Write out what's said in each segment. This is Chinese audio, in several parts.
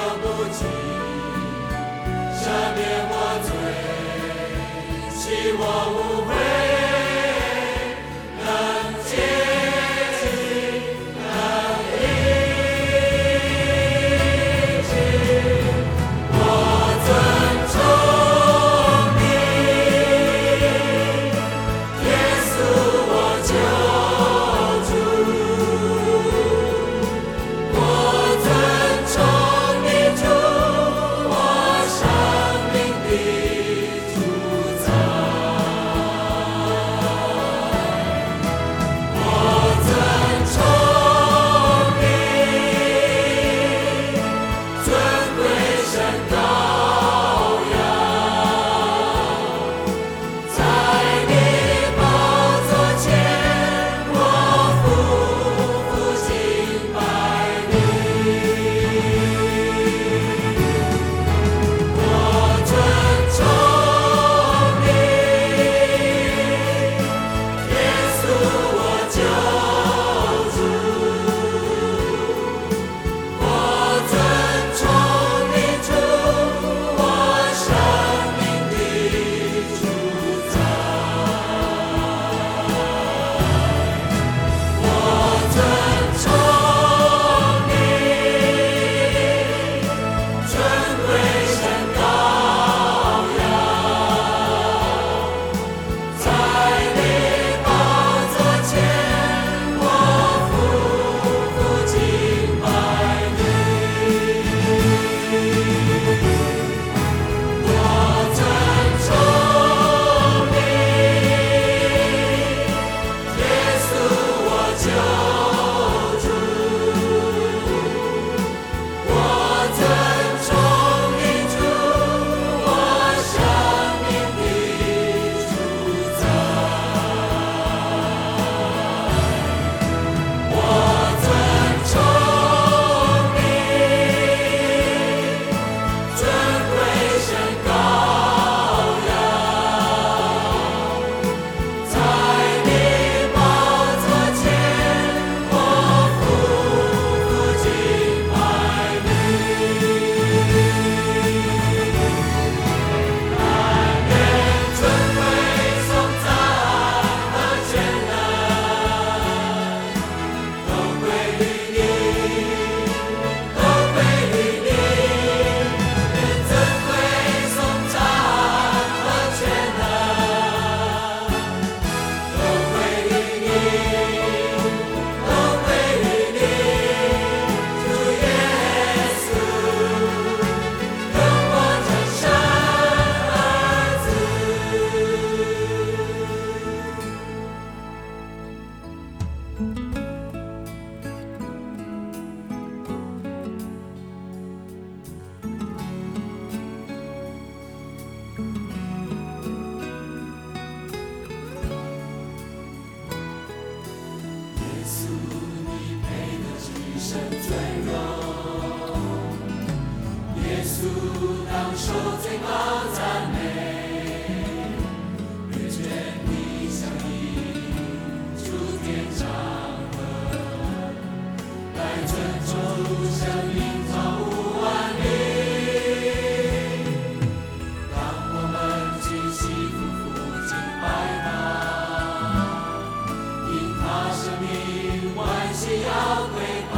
不尽，赦免我罪，洗我无悔，能洁净，能医治。我尊崇你，耶稣我救主。我尊崇你主，我生命的主宰。我尊崇你，尊贵神羔羊，在你宝座前，我匍匐敬拜你。我尊崇你，耶稣我救主。我尊崇你主，我生命的主宰。我尊崇你，尊贵神羔羊，在你宝座前，我匍匐敬拜你。我尊崇你，耶稣我救主。我尊崇你主，我生命的主宰。我尊崇你，尊贵神羔羊，在你宝座前，我匍匐敬拜你。但愿尊贵颂赞和全能都归于你，都归于你。愿尊贵颂赞和全能都归于你，都归于你。主耶稣，荣光真神儿子。耶稣，你配得至圣尊荣，耶稣当受最高赞美，愿全地响应，诸天长和，来尊重生命造物万灵。当我们举起匍匐敬拜他，因他生命万心要归吧。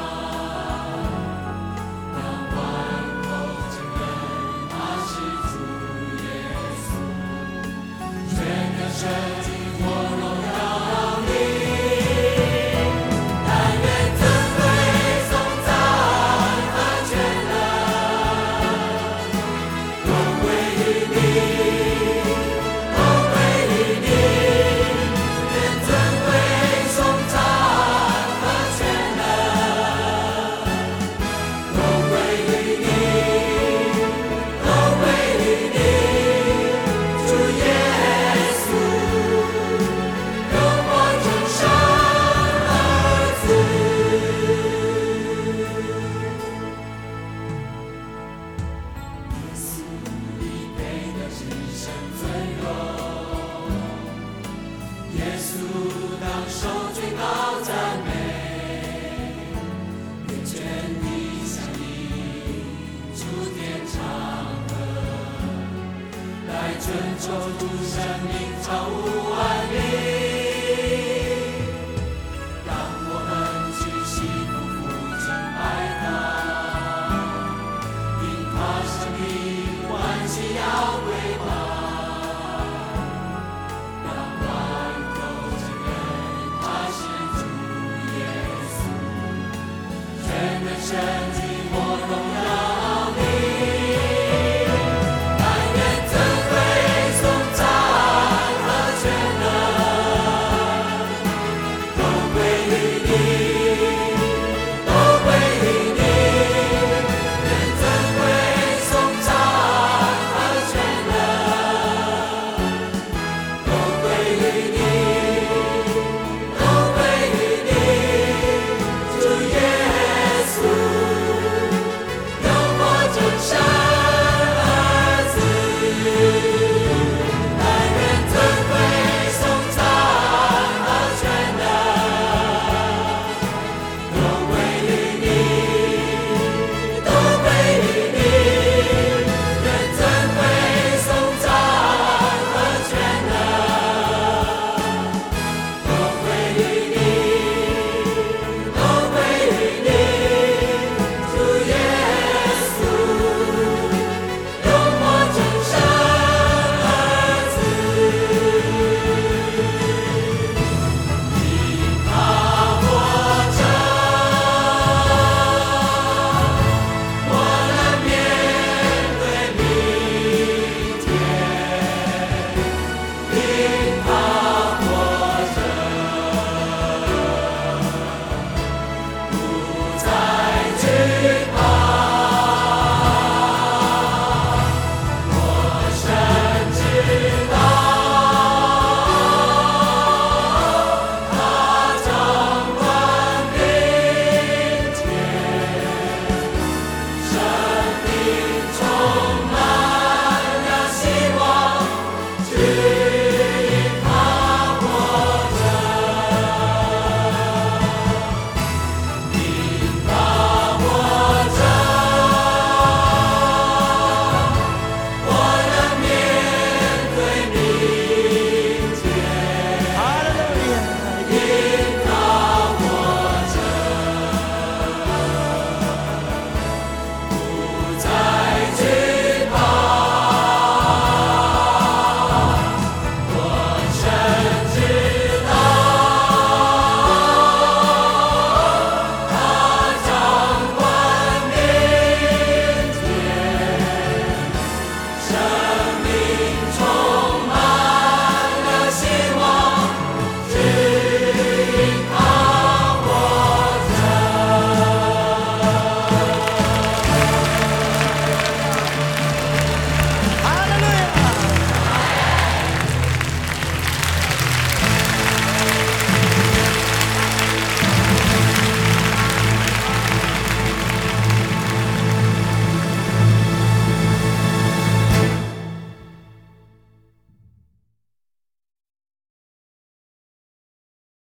让万口承认他是主耶稣，全能神经或荣耀你。但愿尊贵颂赞和全能都归于你，都归于你。愿尊贵颂赞和全能都归于你，都归于你。主耶稣，荣光真神儿子。耶稣，你配得至圣尊荣，耶稣当受最高赞美，愿全地响应， 救主生命造物